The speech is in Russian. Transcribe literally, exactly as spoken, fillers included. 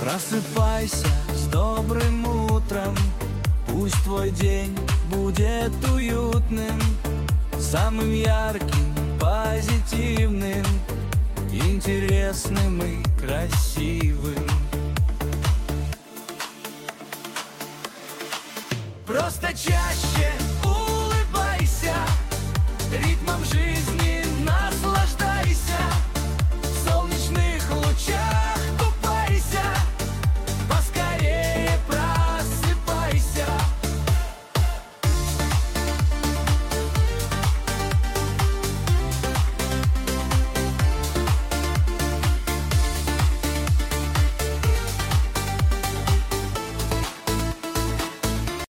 Просыпайся с добрым утром, пусть твой день будет уютным, самым ярким, позитивным, интересным и красивым. Просто чаще